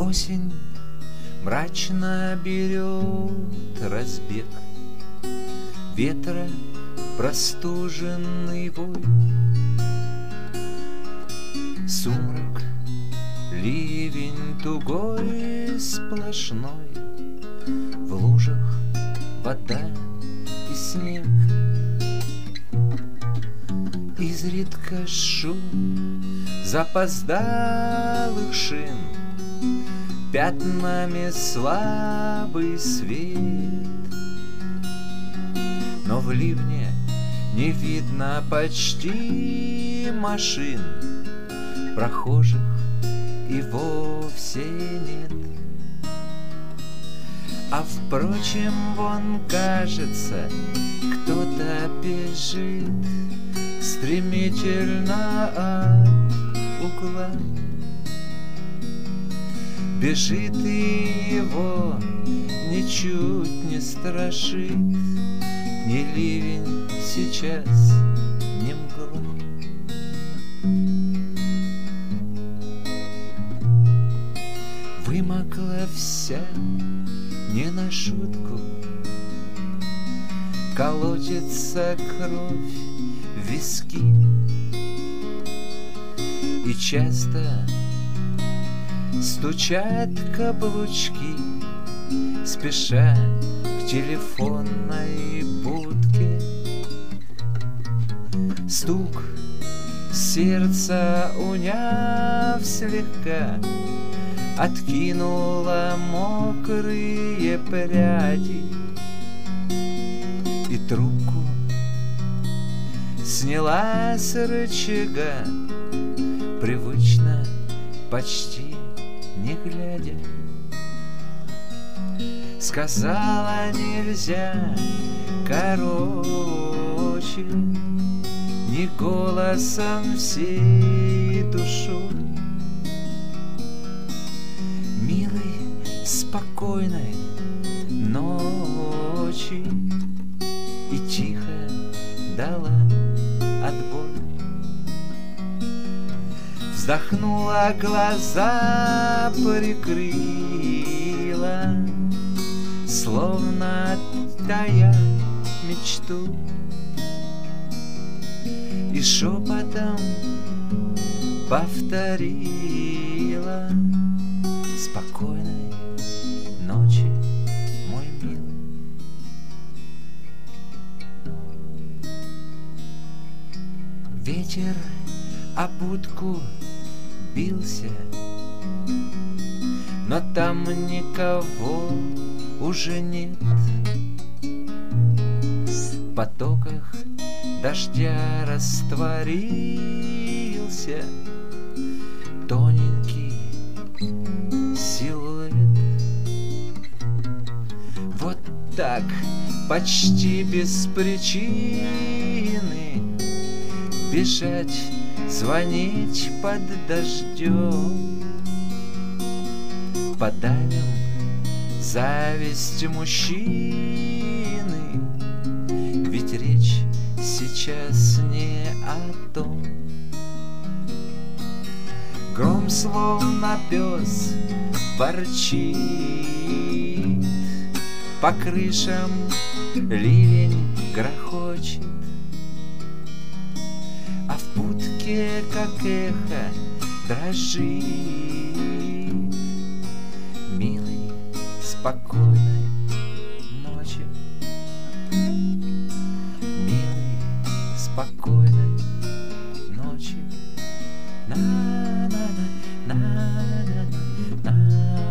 Осень мрачно берет разбег ветра, простуженный вой. Сумрак, ливень тугой сплошной, в лужах вода и снег. Изредка шум запоздалых шин, пятнами слабый свет. Но в ливне не видно почти машин, прохожих и вовсе нет. А впрочем, вон, кажется, кто-то бежит стремительно от угла. Бежит, и его ничуть не страшит ни ливень сейчас, ни мгла. Вымокла вся не на шутку, колотится кровь в виски, и часто стучат каблучки, спеша к телефонной будке. Стук сердца, уняв слегка, откинула мокрые пряди, и трубку сняла с рычага, привычно, почти не глядя. Сказала: нельзя короче, не голосом, всей душой. Милой, спокойной ночи, и тихо дала отбой. Вздохнула, глаза прикрыла, словно тая мечту, и шепотом повторила: спокойной ночи, мой милый. Ветер о будку бился, но там никого уже нет. В потоках дождя растворился тоненький силуэт. Вот так, почти без причины, бежать, звонить под дождем, подавим зависть мужчины, ведь речь сейчас не о том. Гром, словно пес, ворчит, по крышам ливень грохочет, а в будке, как эхо, дрожит. Милый, спокойной ночи, милый, спокойной ночи. На-на-на, на-на-на, на-на.